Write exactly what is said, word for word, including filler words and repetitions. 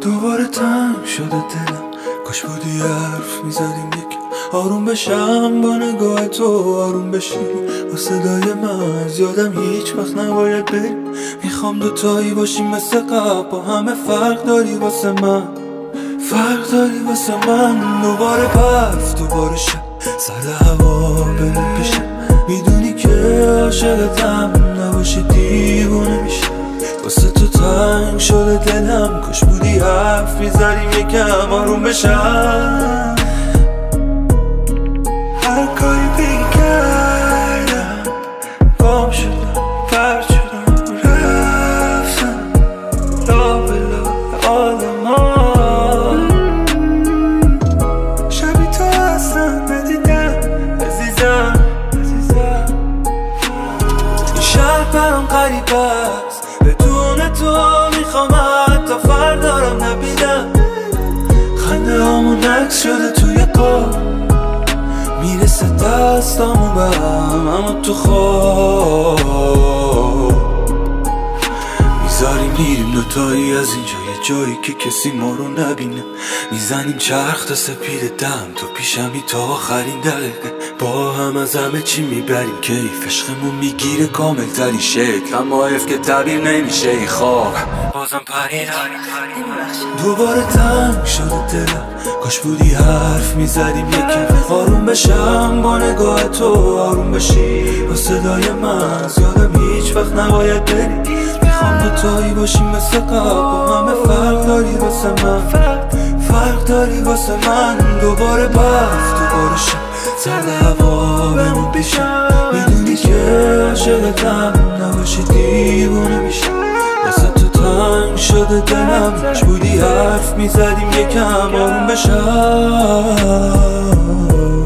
دوباره تنگ شده دلم، کاش بودی حرف میزدیم یک آروم بشم با نگاه تو، آروم بشی با صدای من. از یادم هیچ وقت نباید بری، میخوام دوتایی باشیم مثل قبل، با همه فرق داری واسه من، فرق داری واسه من. دوباره برف، دوباره شب، سرد هوا بمون پیشم، میدونی که عاشقتم، نباشی دیوونه میشم. واسه تو تنگ شده دلم، کاش بودی حرف میزدیم یکم آروم بشم. هر کاری بگردم گم شدم، پرد شدم، رفتم لا به لا آدمان. شبی تو اصلا ندیدم عزیزم، عزیزم. این شهر برام غریب است، بدون تو میخوام حتی فردارم نبیدم. خنده هامون عکس شده توی قاب، میرسه دستامو برم اما تو خواب میذاریم میریم دوتایی از اینجا، یه جایی که کسی ما رو نبینه. میزنیم چرخ تا سپید دم، تو پیشمی تا آخرین دقیقه. با هم از همه چی میبریم کیف، عشقمون میگیره کامل ترین شکل. اما حیف که تعبیر نمیشه این خواب، بازم پریدم. دوباره تنگ شده دلم، کاش بودی حرف میزدیم یکم آروم بشم با نگاه تو، آروم بشی با صدای من. از یادم هیچ وقت نباید بری، میخوام دوتایی باشیم مثل قبل، با همه فرق داری واسه من، فرق داری واسه من. دوباره برف، دوباره شب، سرد هوا بمون پیشم، میدونی که عاشقتم، نباشی دیوونه میشم. واسه تو تنگ شده دلم، کاش بودی حرف میزدیم یکم آروم بشم.